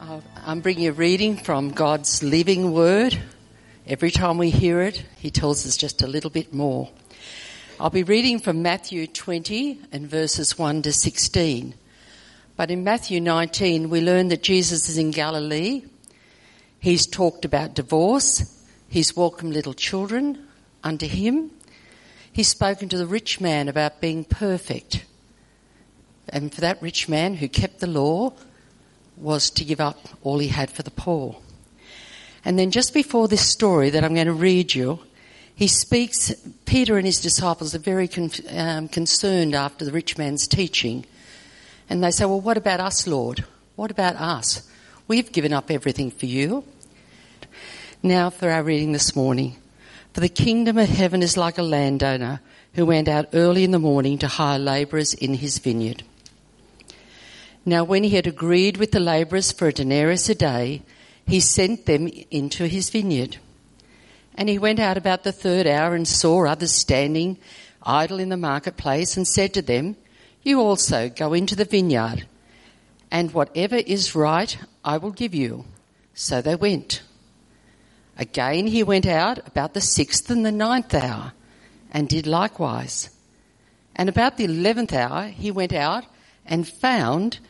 I'm bringing a reading from God's living word. Every time we hear it, he tells us just a little bit more. I'll be reading from Matthew 20 and verses 1 to 16. But in Matthew 19, we learn that Jesus is in Galilee. He's talked about divorce. He's welcomed little children unto him. He's spoken to the rich man about being perfect. And for that rich man who kept the law was to give up all he had for the poor. And then just before this story that I'm going to read you, he speaks, Peter and his disciples are very concerned after the rich man's teaching. And they say, well, what about us, Lord? What about us? We've given up everything for you. Now for our reading this morning. For the kingdom of heaven is like a landowner who went out early in the morning to hire labourers in his vineyard. Now when he had agreed with the labourers for a denarius a day, he sent them into his vineyard. And he went out about the third hour and saw others standing idle in the marketplace and said to them, you also go into the vineyard, and whatever is right I will give you. So they went. Again he went out about the 6th and the 9th hour and did likewise. And about the 11th hour he went out and found,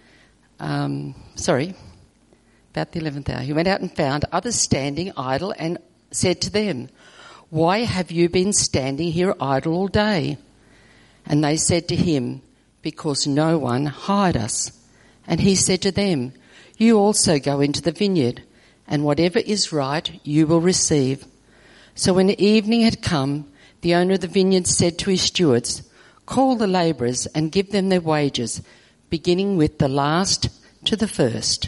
about the 11th hour, he went out and found others standing idle and said to them, why have you been standing here idle all day? And they said to him, because no one hired us. And he said to them, you also go into the vineyard, and whatever is right you will receive. So when the evening had come, the owner of the vineyard said to his stewards, call the labourers and give them their wages, beginning with the last to the first.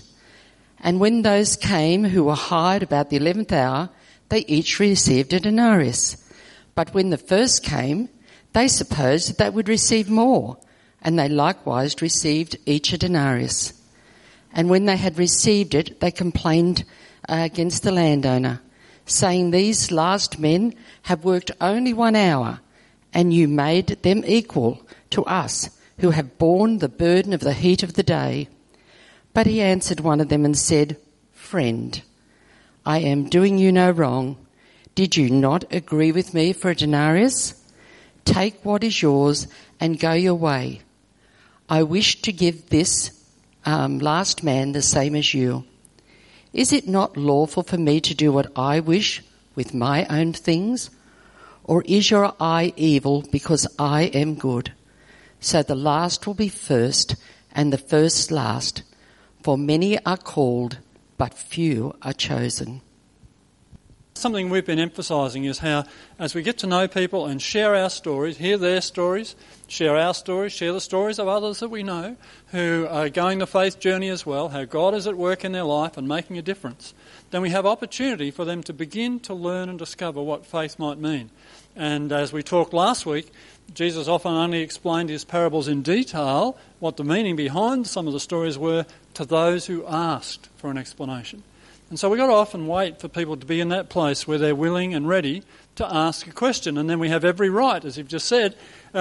And when those came who were hired about the 11th hour, they each received a denarius. But when the first came, they supposed that they would receive more, and they likewise received each a denarius. And when they had received it, they complained against the landowner, saying, these last men have worked only 1 hour, and you made them equal to us, who have borne the burden of the heat of the day. But he answered one of them and said, friend, I am doing you no wrong. Did you not agree with me for a denarius? Take what is yours and go your way. I wish to give this last man the same as you. Is it not lawful for me to do what I wish with my own things? Or is your eye evil because I am good? So the last will be first and the first last. For many are called, but few are chosen. Something we've been emphasising is how, as we get to know people and share our stories, hear their stories, share our stories, share the stories of others that we know who are going the faith journey as well, how God is at work in their life and making a difference, then we have opportunity for them to begin to learn and discover what faith might mean. And as we talked last week, Jesus often only explained his parables in detail, what the meaning behind some of the stories were, to those who asked for an explanation. And so we've got to often wait for people to be in that place where they're willing and ready to ask a question. And then we have every right, as you've just said,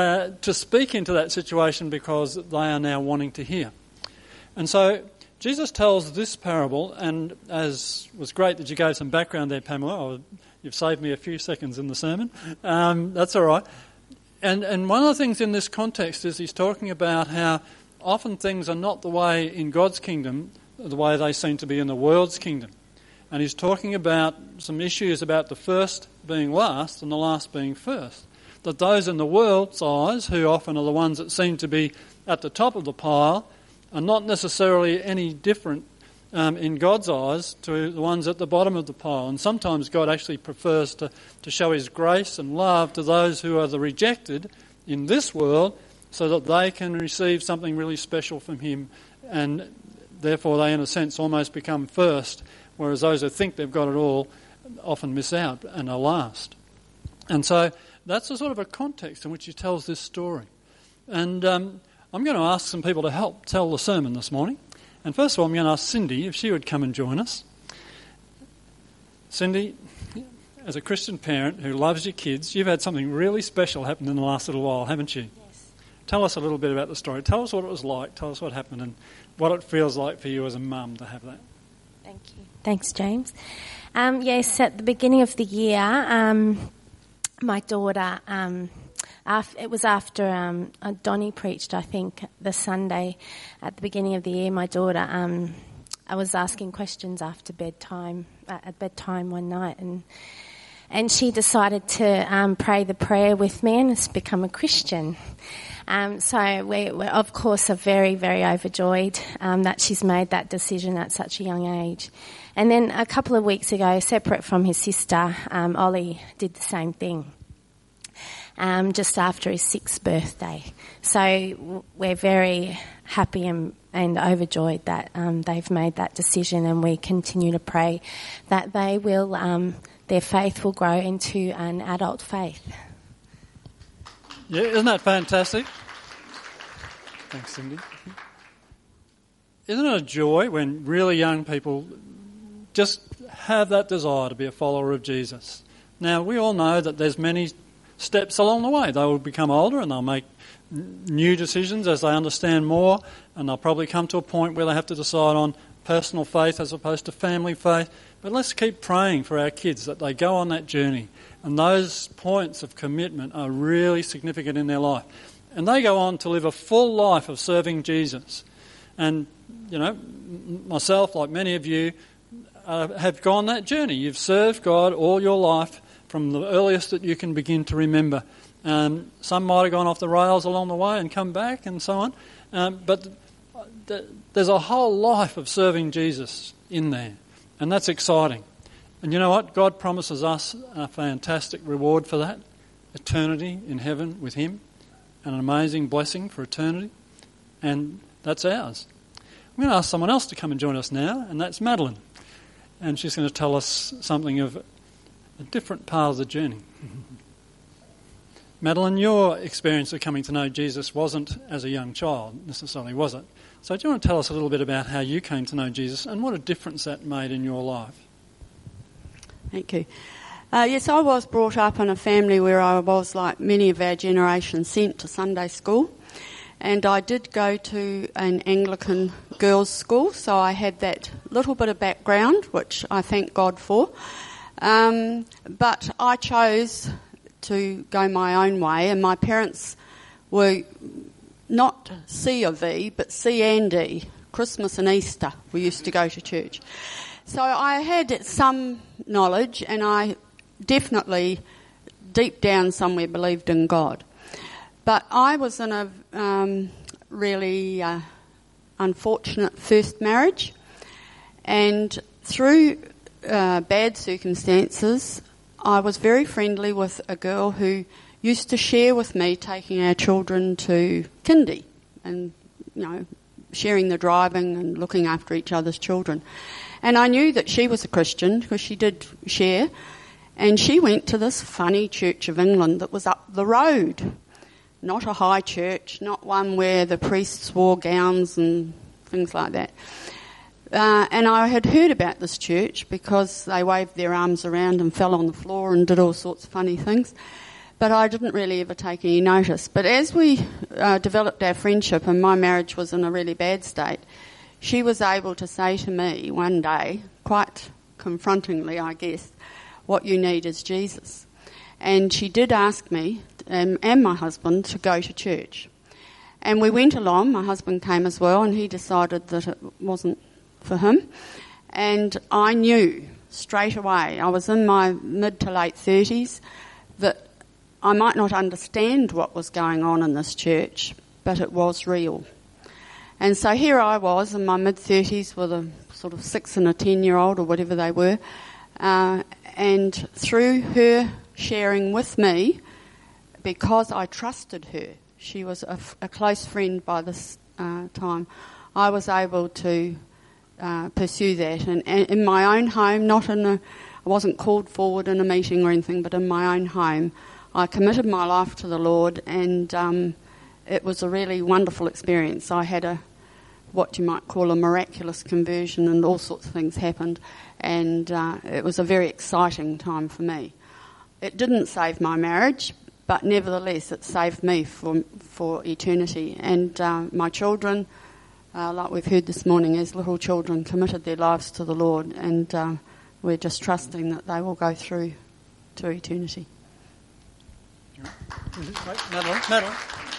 to speak into that situation because they are now wanting to hear. And so Jesus tells this parable, and as was great that you gave some background there, Pamela. Oh, you've saved me a few seconds in the sermon. That's all right. And one of the things in this context is he's talking about how often things are not the way in God's kingdom, the way they seem to be in the world's kingdom. And he's talking about some issues about the first being last and the last being first. That those in the world's eyes, who often are the ones that seem to be at the top of the pile, are not necessarily any different in God's eyes to the ones at the bottom of the pile. And sometimes God actually prefers to show his grace and love to those who are the rejected in this world so that they can receive something really special from him, and therefore they, in a sense, almost become first, whereas those who think they've got it all often miss out and are last. And so that's a sort of a context in which he tells this story. And I'm going to ask some people to help tell the sermon this morning. And first of all, I'm going to ask Cindy if she would come and join us. Cindy, as a Christian parent who loves your kids, you've had something really special happen in the last little while, haven't you? Yes. Tell us a little bit about the story. Tell us what it was like. Tell us what happened and what it feels like for you as a mum to have that. Thank you. Thanks, James. Yes, at the beginning of the year, my daughter, it was after Donnie preached, I think, the Sunday at the beginning of the year, my daughter, I was asking questions after bedtime, at bedtime one night, and she decided to pray the prayer with me and has become a Christian. So we of course, are very, very overjoyed that she's made that decision at such a young age. And then a couple of weeks ago, separate from his sister, Ollie did the same thing, just after his 6th birthday. So we're very happy and overjoyed that they've made that decision, and we continue to pray that they will, their faith will grow into an adult faith. Yeah, isn't that fantastic? Thanks, Cindy. Isn't it a joy when really young people just have that desire to be a follower of Jesus? Now, we all know that there's many steps along the way. They will become older and they'll make new decisions as they understand more, and they'll probably come to a point where they have to decide on personal faith as opposed to family faith. But let's keep praying for our kids that they go on that journey, and those points of commitment are really significant in their life. And they go on to live a full life of serving Jesus. And, you know, myself, like many of you, have gone that journey. You've served God all your life from the earliest that you can begin to remember. Some might have gone off the rails along the way and come back and so on. But there's a whole life of serving Jesus in there. And that's exciting. And you know what? God promises us a fantastic reward for that. Eternity in heaven with him. An amazing blessing for eternity. And that's ours. I'm going to ask someone else to come and join us now, and that's Madeline. And she's going to tell us something of a different part of the journey. Madeline, your experience of coming to know Jesus wasn't as a young child, necessarily, was it? So do you want to tell us a little bit about how you came to know Jesus and what a difference that made in your life? Thank you. Yes, I was brought up in a family where I was, like many of our generation, sent to Sunday school. And I did go to an Anglican girls' school, so I had that little bit of background, which I thank God for. But I chose to go my own way, and my parents were not C of E, but C and E. Christmas and Easter, we used to go to church. So I had some knowledge, and I definitely, deep down somewhere, believed in God. But I was in a really unfortunate first marriage, and through bad circumstances, I was very friendly with a girl who used to share with me taking our children to kindy and, you know, sharing the driving and looking after each other's children. And I knew that she was a Christian because she did share, and she went to this funny Church of England that was up the road. Not a high church, not one where the priests wore gowns and things like that. And I had heard about this church because they waved their arms around and fell on the floor and did all sorts of funny things. But I didn't really ever take any notice. But as we developed our friendship and my marriage was in a really bad state, she was able to say to me one day, quite confrontingly, I guess, what you need is Jesus. And she did ask me and my husband to go to church. And we went along. My husband came as well, and he decided that it wasn't for him. And I knew straight away, I was in my mid to late 30s, that I might not understand what was going on in this church, but it was real. And so here I was in my mid-30s with a sort of 6 and a 10-year-old or whatever they were, and through her sharing with me, because I trusted her, she was a close friend by this time, I was able to pursue that. And in my own home, I wasn't called forward in a meeting or anything, but in my own home, I committed my life to the Lord, and it was a really wonderful experience. I had what you might call a miraculous conversion, and all sorts of things happened, and it was a very exciting time for me. It didn't save my marriage, but nevertheless it saved me for eternity. And my children like we've heard this morning, as little children committed their lives to the Lord, and we're just trusting that they will go through to eternity. Madeline.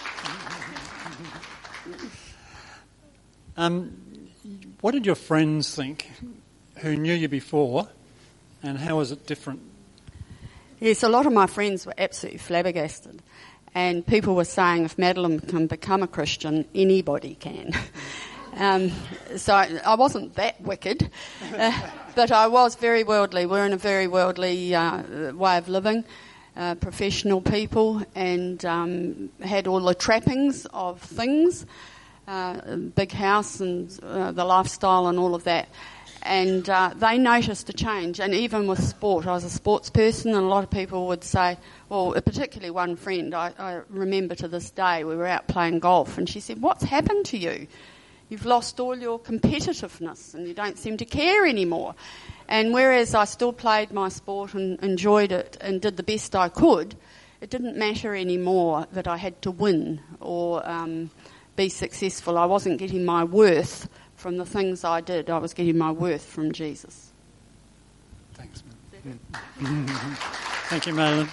What did your friends think who knew you before, and how was it different? Yes, a lot of my friends were absolutely flabbergasted, and people were saying if Madeline can become a Christian, anybody can. So I wasn't that wicked, but I was very worldly. We're in a very worldly way of living, professional people, and had all the trappings of things, big house and the lifestyle and all of that. And they noticed a change, and even with sport. I was a sports person, and a lot of people would say, well, particularly one friend, I remember to this day, we were out playing golf, and she said, what's happened to you? You've lost all your competitiveness, and you don't seem to care anymore. And whereas I still played my sport and enjoyed it and did the best I could, it didn't matter anymore that I had to win or be successful. I wasn't getting my worth from the things I did. I was getting my worth from Jesus. Thanks, Madeline. Thank you, Madeline.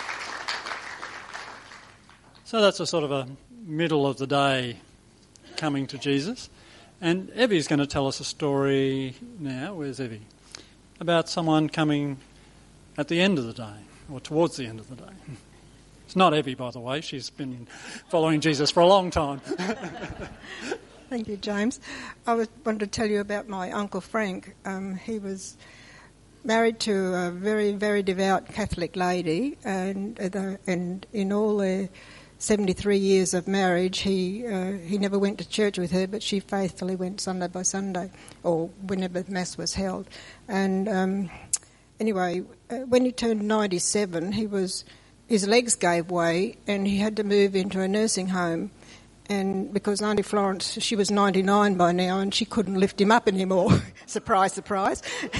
So that's a sort of a middle of the day coming to Jesus. And Evie's going to tell us a story now. Where's Evie? About someone coming at the end of the day, or towards the end of the day. It's not Evie, by the way. She's been following Jesus for a long time. Thank you, James. I wanted to tell you about my Uncle Frank. He was married to a very, very devout Catholic lady, and in all their 73 years of marriage, he never went to church with her, but she faithfully went Sunday by Sunday, or whenever Mass was held. And anyway, when he turned 97, his legs gave way, and he had to move into a nursing home. And because Auntie Florence, she was 99 by now, and she couldn't lift him up anymore. Surprise, surprise.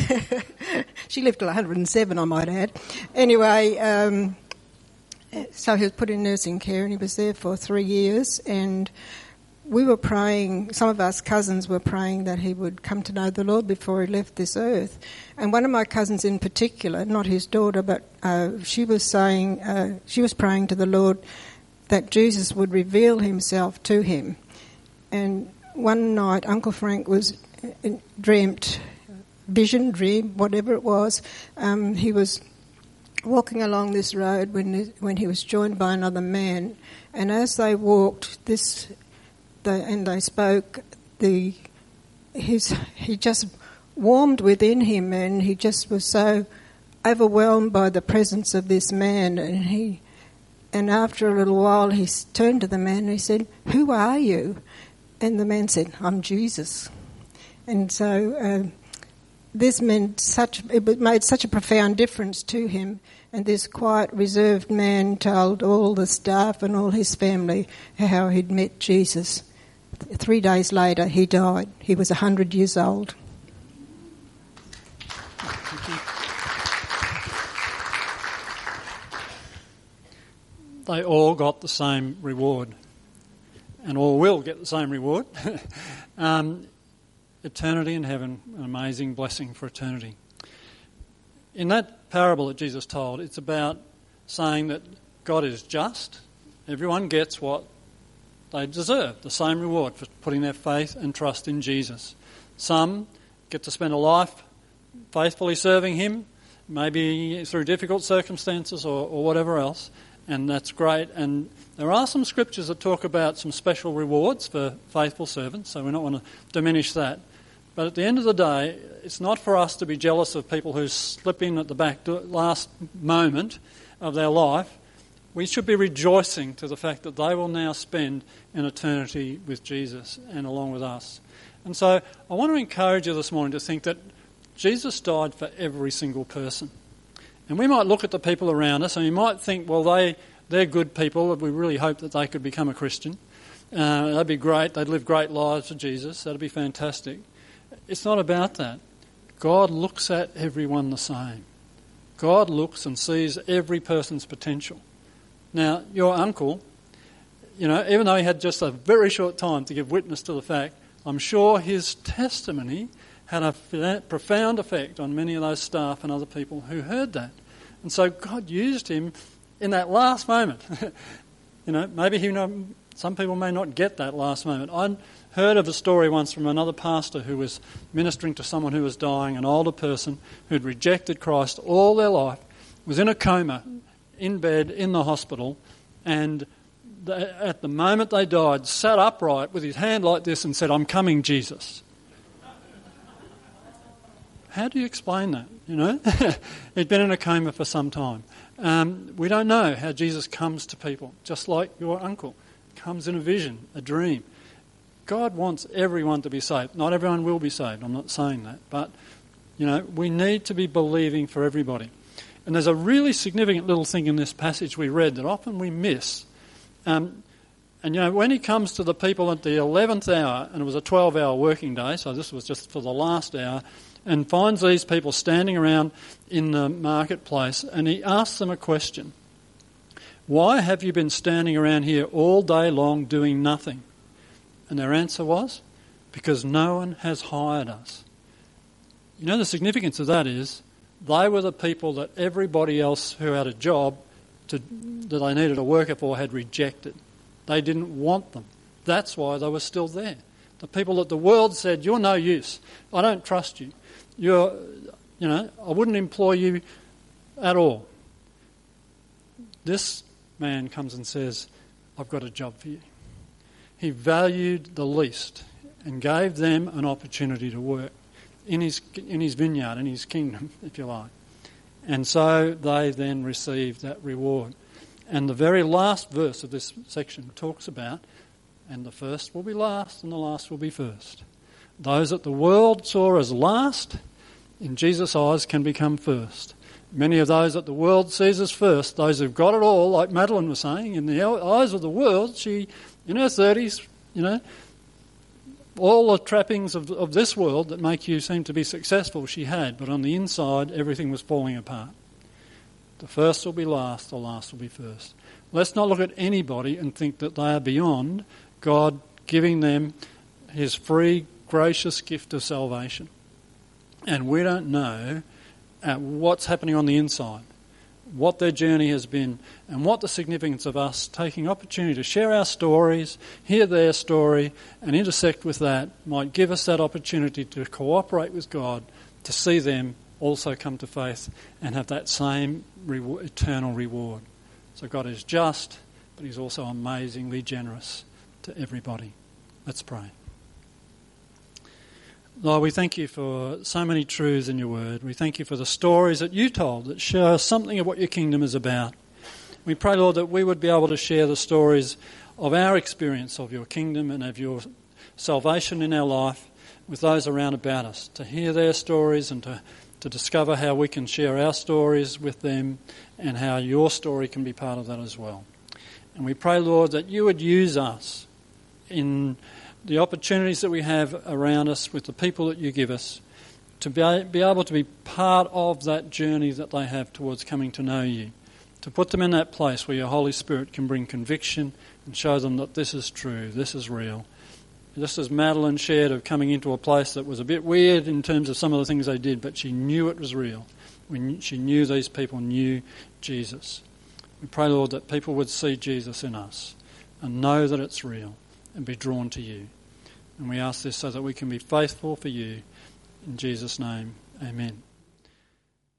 She lived till 107, I might add. Anyway, so he was put in nursing care, and he was there for 3 years. And we were praying, some of us cousins were praying that he would come to know the Lord before he left this earth. And one of my cousins in particular, not his daughter, but she was praying to the Lord that Jesus would reveal himself to him. And one night, Uncle Frank dreamt, whatever it was. He was walking along this road when he was joined by another man. And as they walked, and they spoke, he just warmed within him, and he just was so overwhelmed by the presence of this man. And after a little while, he turned to the man and he said, "Who are you?" And the man said, "I'm Jesus." And so this made such a profound difference to him. And this quiet, reserved man told all the staff and all his family how he'd met Jesus. 3 days later, he died. He was 100 years old. They all got the same reward, and all will get the same reward. Eternity in heaven, an amazing blessing for eternity. In that parable that Jesus told, it's about saying that God is just. Everyone gets what they deserve, the same reward for putting their faith and trust in Jesus. Some get to spend a life faithfully serving him, maybe through difficult circumstances or whatever else. And that's great. And there are some scriptures that talk about some special rewards for faithful servants, so we don't want to diminish that. But at the end of the day, it's not for us to be jealous of people who slip in at the back last moment of their life. We should be rejoicing to the fact that they will now spend an eternity with Jesus and along with us. And so I want to encourage you this morning to think that Jesus died for every single person. And we might look at the people around us and you might think, well, they're good people. We really hope that they could become a Christian. That'd be great. They'd live great lives for Jesus. That'd be fantastic. It's not about that. God looks at everyone the same. God looks and sees every person's potential. Now, your uncle, even though he had just a very short time to give witness to the fact I'm sure his testimony had a profound effect on many of those staff and other people who heard that. And so God used him in that last moment. Maybe some people may not get that last moment. I heard of a story once from another pastor who was ministering to someone who was dying, an older person who'd rejected Christ all their life, was in a coma, in bed, in the hospital, and at the moment they died, sat upright with his hand like this and said, "I'm coming, Jesus." How do you explain that, He'd been in a coma for some time. We don't know how Jesus comes to people, just like your uncle comes in a vision, a dream. God wants everyone to be saved. Not everyone will be saved, I'm not saying that. But, we need to be believing for everybody. And there's a really significant little thing in this passage we read that often we miss. When he comes to the people at the 11th hour, and it was a 12-hour working day, so this was just for the last hour, and finds these people standing around in the marketplace, and he asks them a question. "Why have you been standing around here all day long doing nothing?" And their answer was, "Because no one has hired us." The significance of that is they were the people that everybody else who had a job that they needed a worker for had rejected. They didn't want them. That's why they were still there. The people that the world said, "You're no use. I don't trust you. I wouldn't employ you at all." This man comes and says, "I've got a job for you." He valued the least and gave them an opportunity to work in his vineyard, in his kingdom, if you like. And so they then received that reward. And the very last verse of this section talks about, "And the first will be last and the last will be first." Those that the world saw as last, in Jesus' eyes, can become first. Many of those that the world sees as first, those who've got it all, like Madeline was saying, in the eyes of the world, she, in her 30s, all the trappings of this world that make you seem to be successful she had, but on the inside everything was falling apart. The first will be last, the last will be first. Let's not look at anybody and think that they are beyond God giving them his free, gracious gift of salvation. And we don't know what's happening on the inside, what their journey has been, and what the significance of us taking opportunity to share our stories, hear their story, and intersect with that might give us that opportunity to cooperate with God, to see them also come to faith and have that same eternal reward. So God is just, but he's also amazingly generous to everybody. Let's pray. Lord, we thank you for so many truths in your word. We thank you for the stories that you told that show us something of what your kingdom is about. We pray, Lord, that we would be able to share the stories of our experience of your kingdom and of your salvation in our life with those around about us, to hear their stories and to discover how we can share our stories with them and how your story can be part of that as well. And we pray, Lord, that you would use us in the opportunities that we have around us with the people that you give us to be able to be part of that journey that they have towards coming to know you, to put them in that place where your Holy Spirit can bring conviction and show them that this is true, this is real. Just as Madeline shared of coming into a place that was a bit weird in terms of some of the things they did, but she knew it was real. She knew these people knew Jesus. We pray, Lord, that people would see Jesus in us and know that it's real and be drawn to you. And we ask this so that we can be faithful for you. In Jesus' name, amen.